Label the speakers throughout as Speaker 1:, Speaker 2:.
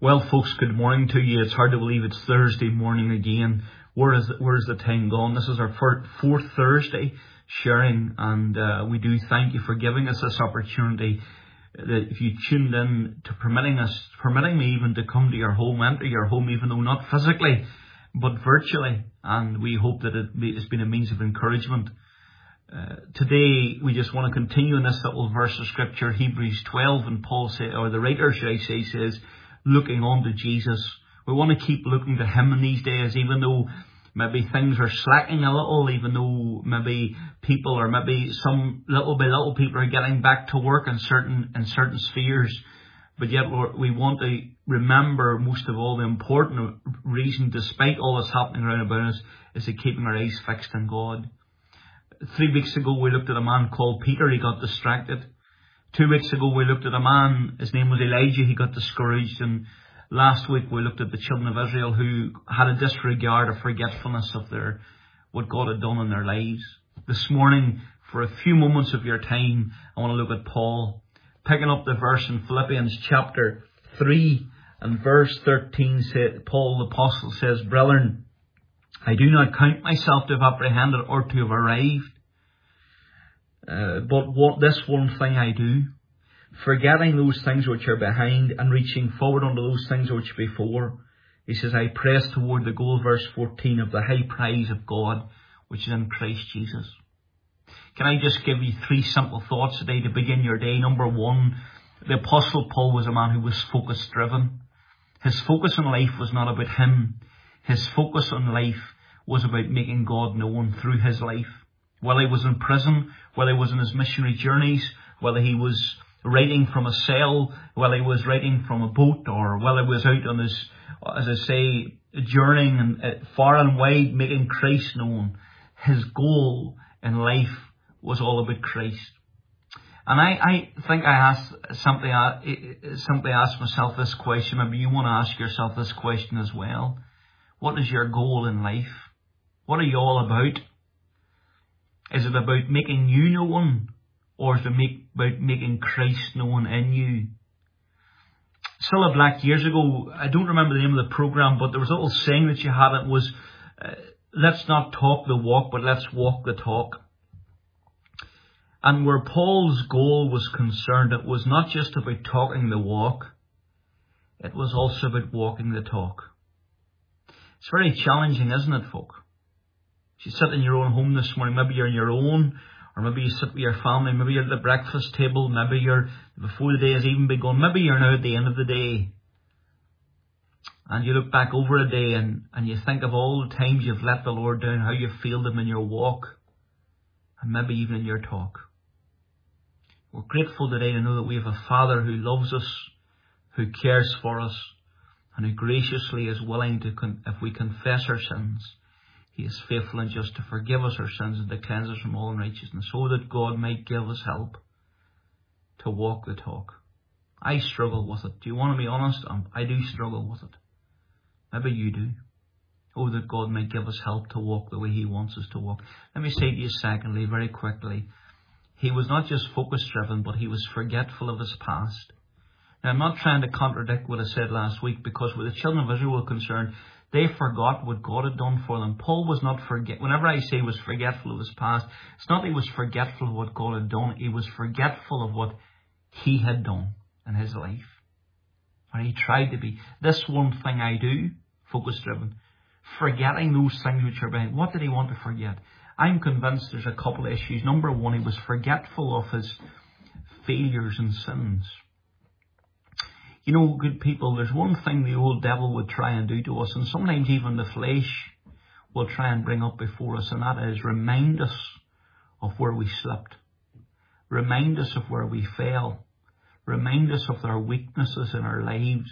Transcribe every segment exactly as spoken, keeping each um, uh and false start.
Speaker 1: Well, folks, good morning to you. It's hard to believe it's Thursday morning again. Where is where's the time gone? This is our fourth Thursday sharing, and uh, we do thank you for giving us this opportunity. That if you tuned in to permitting us, permitting me even to come to your home, enter your home, even though not physically, but virtually, and we hope that it be, it's been a means of encouragement. Uh, today, we just want to continue in this little verse of Scripture, Hebrews twelve, and Paul say, or the writer, should I say, says, looking on to Jesus. We want to keep looking to Him in these days, even though maybe things are slacking a little, even though maybe people or maybe some little by little people are getting back to work in certain in certain spheres. But yet we want to remember, most of all, the important reason, despite all that's happening around about us, is to keeping our eyes fixed on God. Three weeks ago we looked at a man called Peter. He got distracted. Two weeks ago we looked at a man, his name was Elijah. He got discouraged. And last week we looked at the children of Israel who had a disregard, a forgetfulness of their what God had done in their lives. This morning, for a few moments of your time, I want to look at Paul. Picking up the verse in Philippians chapter three and verse thirteen, Paul the Apostle says, "Brethren, I do not count myself to have apprehended or to have arrived. Uh, but what this one thing I do, forgetting those things which are behind and reaching forward unto those things which are before." He says, "I press toward the goal," verse fourteen, "of the high prize of God, which is in Christ Jesus." Can I just give you three simple thoughts today to begin your day? Number one, the Apostle Paul was a man who was focus driven. His focus in life was not about him. His focus on life was about making God known through his life. While he was in prison, while he was in his missionary journeys, whether he was writing from a cell, while he was writing from a boat, or while he was out on his, as I say, journeying and uh, far and wide, making Christ known, his goal in life was all about Christ. And I, I think I asked simply, uh, simply asked myself this question. Maybe you want to ask yourself this question as well. What is your goal in life? What are you all about? Is it about making you known, or is it make, about making Christ known in you? Cilla Black, years ago, I don't remember the name of the program, but there was a little saying that you had. It was, uh, let's not talk the walk, but let's walk the talk. And where Paul's goal was concerned, it was not just about talking the walk, it was also about walking the talk. It's very challenging, isn't it, folk? If you sit in your own home this morning, maybe you're in your own, or maybe you sit with your family, maybe you're at the breakfast table, maybe you're before the day has even begun, maybe you're now at the end of the day. And you look back over a day and, and you think of all the times you've let the Lord down, how you failed Him in your walk, and maybe even in your talk. We're grateful today to know that we have a Father who loves us, who cares for us, and who graciously is willing to, con- if we confess our sins, He is faithful and just to forgive us our sins and to cleanse us from all unrighteousness, so that God might give us help to walk the talk. I struggle with it. Do you want to be honest? I do struggle with it. Maybe you do. Oh, that God might give us help to walk the way He wants us to walk. Let me say to you secondly, very quickly, he was not just focus driven, but he was forgetful of his past. Now, I'm not trying to contradict what I said last week, because with the children of Israel were concerned, they forgot what God had done for them. Paul was not forget. Whenever I say he was forgetful of his past, it's not that he was forgetful of what God had done. He was forgetful of what he had done in his life. Or he tried to be. This one thing I do, focus driven. Forgetting those things which are behind. What did he want to forget? I'm convinced there's a couple of issues. Number one, he was forgetful of his failures and sins. You know, good people, there's one thing the old devil would try and do to us, and sometimes even the flesh will try and bring up before us, and that is remind us of where we slipped. Remind us of where we fell. Remind us of our weaknesses in our lives.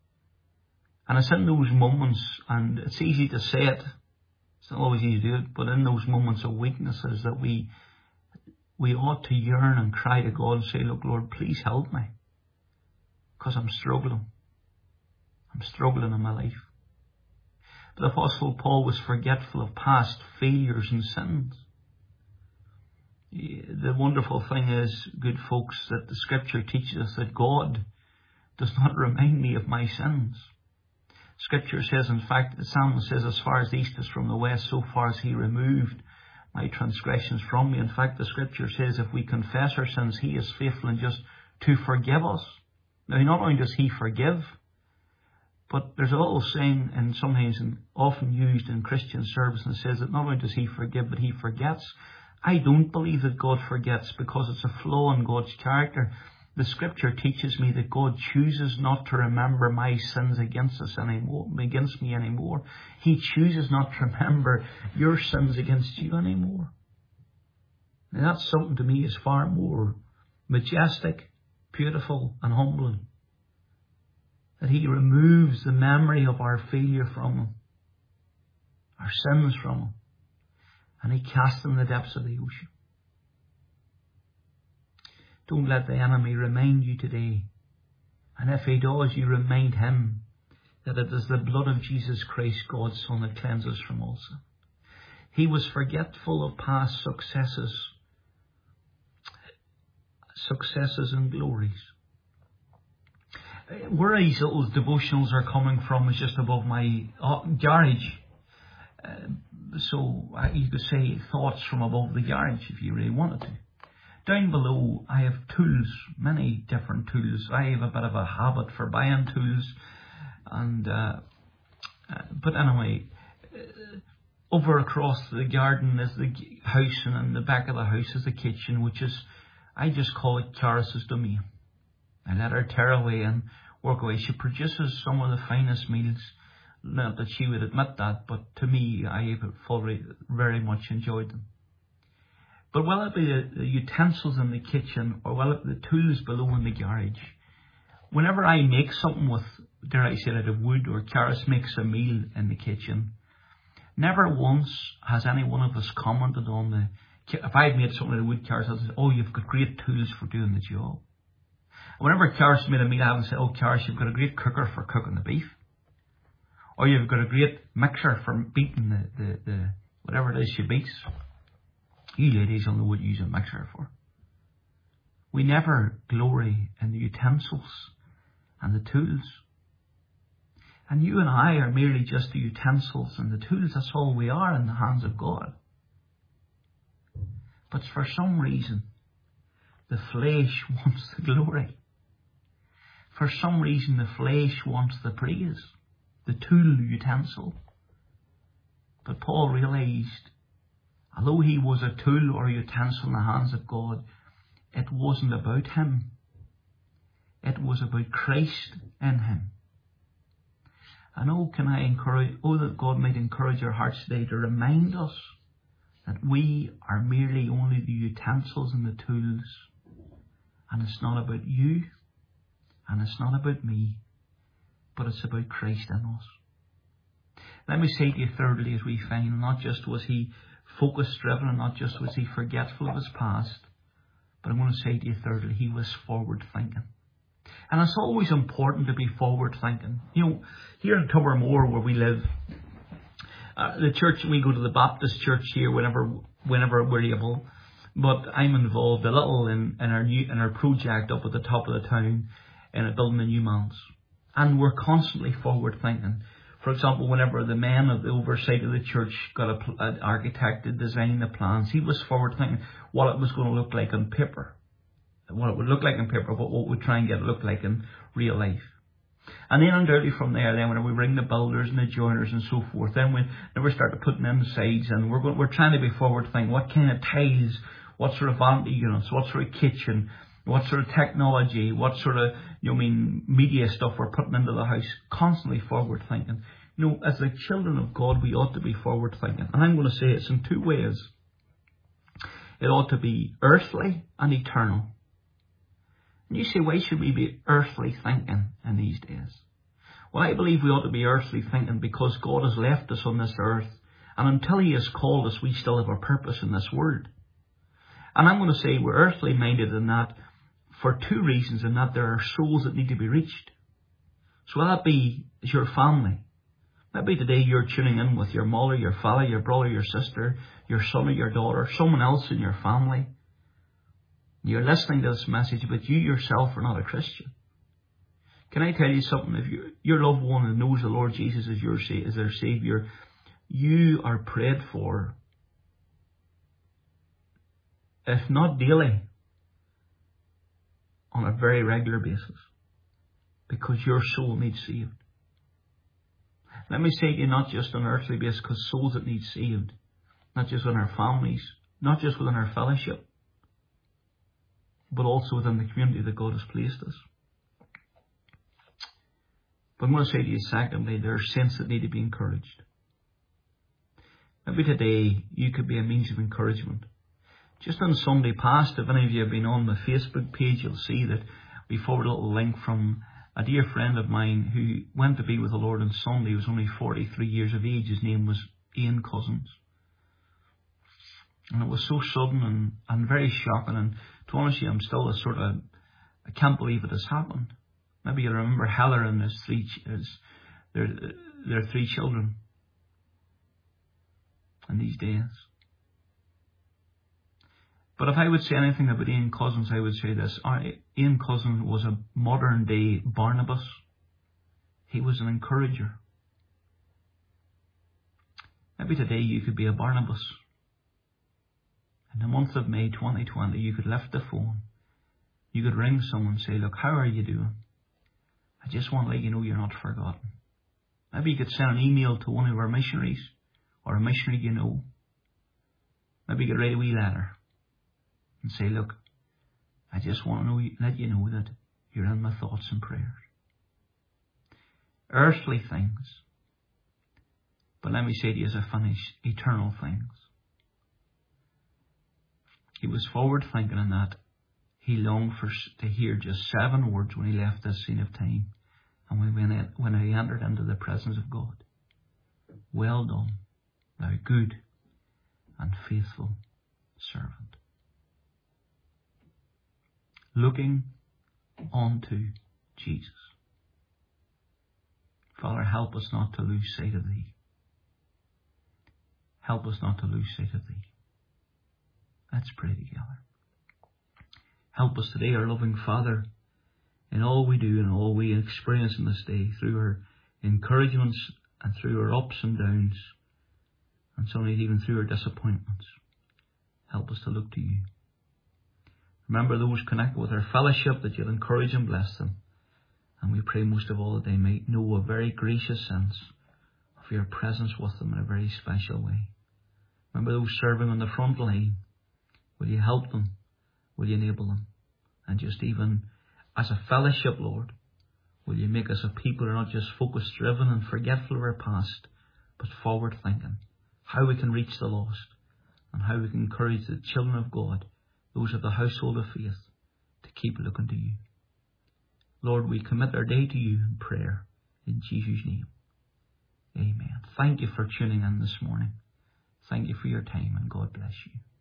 Speaker 1: And it's in those moments, and it's easy to say it, it's not always easy to do it, but in those moments of weaknesses that we we ought to yearn and cry to God and say, look, Lord, please help me. Because I'm struggling. I'm struggling in my life. But the Apostle Paul was forgetful of past failures and sins. The wonderful thing is, good folks, that the Scripture teaches us that God does not remind me of my sins. Scripture says, in fact, the psalmist says, as far as the east is from the west, so far as he removed my transgressions from me. In fact, the Scripture says if we confess our sins, he is faithful and just to forgive us. Now, not only does he forgive, but there's a little saying, and sometimes in, often used in Christian service, and says that not only does he forgive, but he forgets. I don't believe that God forgets, because it's a flaw in God's character. The Scripture teaches me that God chooses not to remember my sins against us anymore, against me anymore. He chooses not to remember your sins against you anymore. Now, that's something to me is far more majestic, beautiful, and humbling. That he removes the memory of our failure from him, our sins from him, and he casts them in the depths of the ocean. Don't let the enemy remind you today, and if he does, you remind him that it is the blood of Jesus Christ, God's Son, that cleanses from all sin. He was forgetful of past successes, successes and glories. Where these little devotionals are coming from is just above my garage. Uh, so uh, you could say thoughts from above the garage if you really wanted to. Down below I have tools, many different tools. I have a bit of a habit for buying tools. and uh, uh, But anyway, uh, over across the garden is the house, and in the back of the house is the kitchen, which is, I just call it Caris's domain. I let her tear away and work away. She produces some of the finest meals. Not that she would admit that, but to me, I have fully, very much enjoyed them. But whether it be the, the utensils in the kitchen, or whether it be the tools below in the garage, whenever I make something with, dare I say, out of wood, or Caris makes a meal in the kitchen, never once has any one of us commented on the, if I've made something out of wood, Caris has said, oh, you've got great tools for doing the job. Whenever Caris made a meal, I haven't said, oh, Caris, you've got a great cooker for cooking the beef. Or you've got a great mixer for beating the, the, the whatever it is she beats. You ladies don't know what you use a mixer for. We never glory in the utensils and the tools. And you and I are merely just the utensils and the tools. That's all we are in the hands of God. But for some reason, the flesh wants the glory. For some reason, the flesh wants the praise, the tool, utensil. But Paul realized, although he was a tool or a utensil in the hands of God, it wasn't about him. It was about Christ in him. And oh, can I encourage, oh, that God might encourage our hearts today to remind us that we are merely only the utensils and the tools. And it's not about you, and it's not about me, but it's about Christ in us. Let me say to you thirdly, as we find, not just was he focus driven, and not just was he forgetful of his past, but I'm going to say to you thirdly, he was forward thinking. And it's always important to be forward thinking. You know, here in Tobermore where we live, uh, the church, we go to the Baptist church here whenever whenever we're able. But I'm involved a little in, in our new in our project up at the top of the town in a building a new manse. And we're constantly forward thinking. For example, whenever the man of the oversight of the church got a, an architect to design the plans, he was forward thinking what it was going to look like on paper. What it would look like on paper, but what we'd try and get it look like in real life. And then undoubtedly from there, then when we bring the builders and the joiners and so forth, then we then we start to putting in sides, and we're going, we're trying to be forward thinking. What kind of tiles? What sort of vanity units? What sort of kitchen? What sort of technology? What sort of, you know, I mean, media stuff we're putting into the house? Constantly forward thinking. You know, as the children of God, we ought to be forward thinking. And I'm going to say it's in two ways. It ought to be earthly and eternal. And you say, why should we be earthly thinking in these days? Well, I believe we ought to be earthly thinking because God has left us on this earth. And until he has called us, we still have a purpose in this world. And I'm going to say we're earthly minded in that for two reasons, in that there are souls that need to be reached. So will that be your family? Maybe today you're tuning in with your mother, your father, your brother, your sister, your son or your daughter, someone else in your family. You're listening to this message, but you yourself are not a Christian. Can I tell you something? If you, your loved one knows the Lord Jesus is your is their Saviour, you are prayed for, if not daily, on a very regular basis, because your soul needs saved. Let me say to you, not just on an earthly basis, because souls that need saved, not just within our families, not just within our fellowship, but also within the community that God has placed us. But I'm going to say to you, secondly, there are saints that need to be encouraged. Maybe today you could be a means of encouragement. Just on Sunday past, if any of you have been on my Facebook page, you'll see that we forward a little link from a dear friend of mine who went to be with the Lord on Sunday. He was only forty-three years of age. His name was Ian Cousins. And it was so sudden and, and very shocking. And to be honest with you, I'm still a sort of, I can't believe it has happened. Maybe you remember Heather and his three, his, their, their three children in these days. But if I would say anything about Ian Cousins, I would say this. Ian Cousins was a modern day Barnabas. He was an encourager. Maybe today you could be a Barnabas. In the month of May twenty twenty, you could lift the phone. You could ring someone and say, look, how are you doing? I just want to let you know you're not forgotten. Maybe you could send an email to one of our missionaries or a missionary you know. Maybe you could write a wee letter and say, look, I just want to know, let you know that you're in my thoughts and prayers. Earthly things. But let me say to you as I finish, eternal things. He was forward thinking in that he longed for to hear just seven words when he left this scene of time and when, when he entered into the presence of God. Well done, thou good and faithful servant. Looking unto Jesus. Father, help us not to lose sight of Thee. Help us not to lose sight of Thee. Let's pray together. Help us today, our loving Father, in all we do and all we experience in this day, through our encouragements and through our ups and downs, and sometimes even through our disappointments. Help us to look to You. Remember those connected with our fellowship, that You'll encourage and bless them. And we pray most of all that they might know a very gracious sense of Your presence with them in a very special way. Remember those serving on the front line. Will You help them? Will You enable them? And just even as a fellowship, Lord, will You make us a people who are not just focus driven and forgetful of our past, but forward thinking. How we can reach the lost and how we can encourage the children of God, those of the household of faith, to keep looking to You. Lord, we commit our day to You in prayer in Jesus' name. Amen. Thank You for tuning in this morning. Thank You for your time, and God bless you.